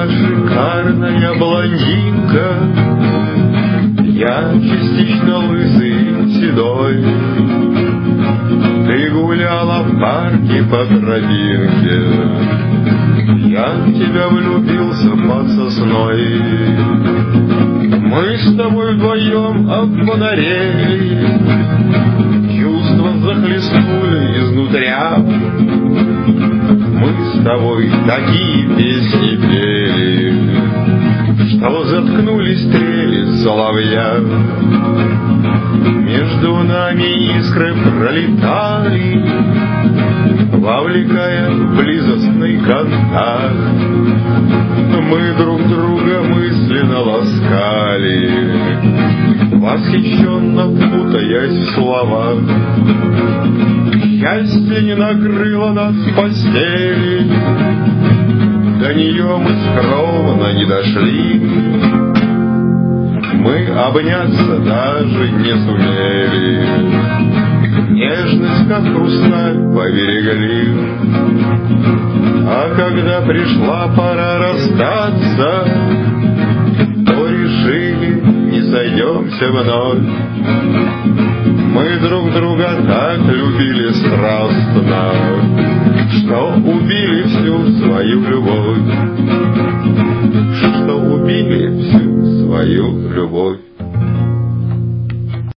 была шикарная блондинка, я частично лысый, седой. Ты гуляла в парке по тропинке, я в тебя влюбился под сосной. Мы с тобой вдвоем обманарели, чувства захлестнули изнутря. Мы с тобой такие песни пели, что заткнулись трели соловья. Между нами искры пролетали, вовлекая в близостный контакт. Мы друг друга мысленно ласкали, восхищенно путаясь в словах. Счастье не накрыло нас в постели, до нее мы скромно не дошли. Мы обняться даже не сумели, нежность, как хрусталь, поберегли. А когда пришла пора расстаться, то решили, не сойдемся вновь. Мы друг друга так любили страстно, что убили всю свою любовь, что убили всю свою любовь.